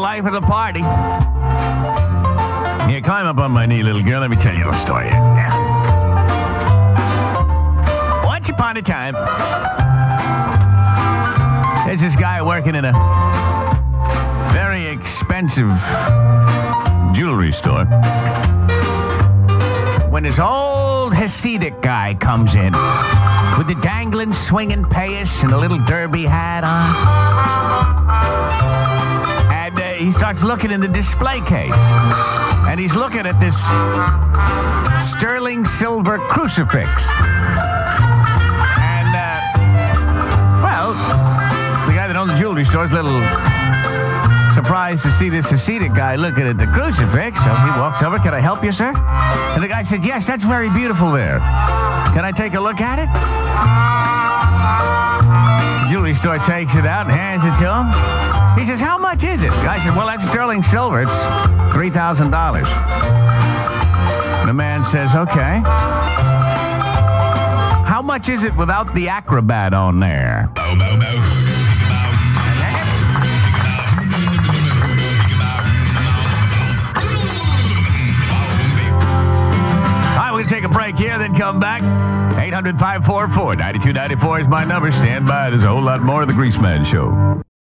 life of the party. Here, climb up on my knee, little girl. Let me tell you a little story. Once upon a time, there's this guy working in a very expensive jewelry store. When this old Hasidic guy comes in with the dangling, swinging payas and a little derby hat on. And he starts looking in the display case. And he's looking at this sterling silver crucifix. And, the guy that owns the jewelry store is a little surprised to see this Hasidic guy looking at the crucifix. So he walks over. Can I help you, sir? And the guy said, yes, that's very beautiful there. Can I take a look at it? The jewelry store takes it out and hands it to him. He says, how much is it? The guy said, well, that's sterling silver. It's $3,000. The man says, okay. How much is it without the acrobat on there? Bow, bow, bow. We're going to take a break here, then come back. 800-544-9294 is my number. Stand by. There's a whole lot more of the Greaseman Show.